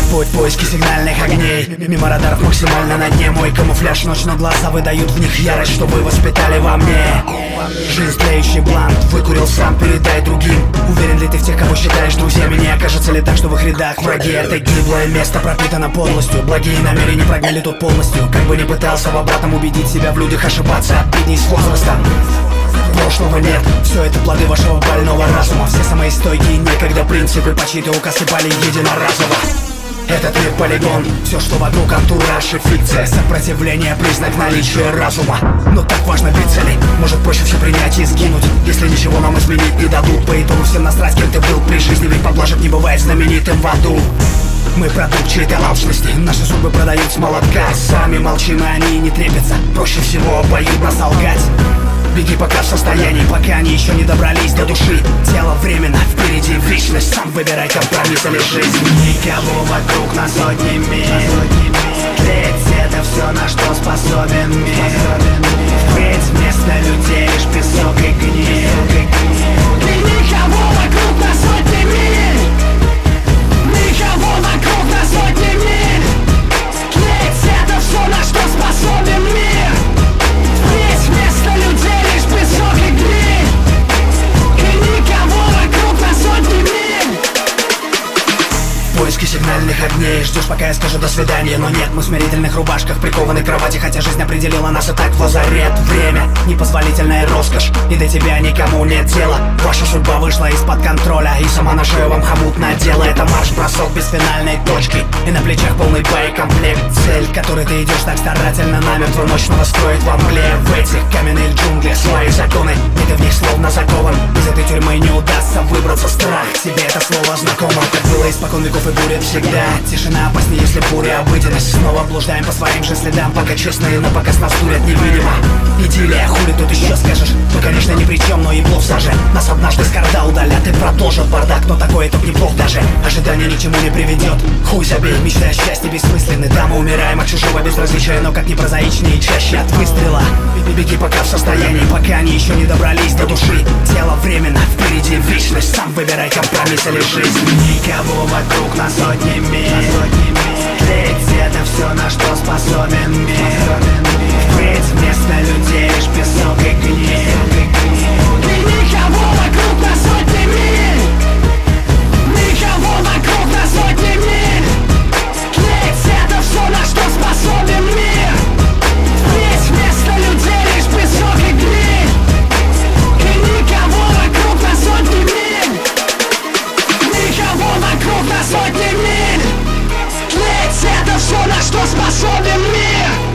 Поиски сигнальных огней, мимо радаров максимально на дне. Мой камуфляж ночь, но глаза выдают в них ярость, что вы воспитали во мне. Жизнь тлеющий блант, выкурил сам, передай другим. Уверен ли ты в тех, кого считаешь друзьями? Не окажется ли так, что в их рядах враги? Это гиблое место пропитано подлостью. Благие намерения прогнали тут полностью. Как бы ни пытался в обратном убедить себя в людях, ошибаться обидней с возрастом. Прошлого нет, все это плоды вашего больного разума. Все самые стойкие некогда принципы по чьей-то указ упали единоразово. Этот мир полигон, все, что вокруг антураж и фикция. Сопротивление, признак наличия разума. Но так важно бить цели, может проще все принять и сгинуть, если ничего нам изменить не дадут. По итогу всем насрать, кем ты был при жизни, ведь поблажек не бывает знаменитым в аду. Мы продукт чьей-то алчности, наши судьбы продают с молотка. Сами молчим, и они не трепятся, проще всего обоюдно солгать. Беги пока в состоянии, пока они еще не добрались до души. Тело временно, впереди вечность. Сам выбирай компромисс или жизнь. Никого вокруг на сотни миль. Тлеть это все, на что способен мир. Впредь вместо людей лишь песок и гниль. Никого вокруг на сотни миль. Никого вокруг на сотни миль. Тлеть это все, на что способен мир. Впредь вместо людей лишь песок и гниль. И никого вокруг на сотни миль. В поиске сигнальных огней ждешь, пока я скажу до свидания. Но нет, мы в смирительных рубашках прикованы к кровати, хотя жизнь определила нас и так в лазарет. Время — непозволительная роскошь, и до тебя никому нет дела. Ваша судьба вышла из-под контроля, и сама на шею вам хомут надела. Это марш-бросок без финальной точки, и на плечах полный боекомплект. Цель, к которой ты идешь так старательно, намертво ночного строит во мгле. В этих каменных джунглях свои законы, и ты в них словно закован. Из этой тюрьмы не удастся выбраться. Страх, тебе это слово знакомо. Так было испокон веков и будет всегда. Тишина опаснее, если буря обыденность. Снова блуждаем по своим же следам, пока честные на показ нас дурят невидимо. Идиллия, хули тут еще скажешь? Мы, конечно, ни при чем, но и плов саже. Нас однажды с корда удалят и продолжат бардак, но такой итог неплох даже. Ожидание ни к чему не приведет. Хуй забей, мечты о счастье бессмысленны. Да, мы умираем от чужого безразличия, но как ни прозаичнее, чаще от выстрела. Беги пока в состоянии, пока они еще не добрались до души. Тело временно, впереди вечность. Сам выбирай компромисс или жизнь. Никого вокруг на сотни миль. Тлеть это все, на что способен мир. Впредь вместо людей лишь песок и гниль. И никого вокруг на сотни миль. Никого вокруг на сотни миль. Тлеть это все, на что способен мир. Впредь вместо людей лишь песок и гниль. И никого вокруг на сотни миль. Никого вокруг на сотни миль. Тлеть это все, на что способен мир.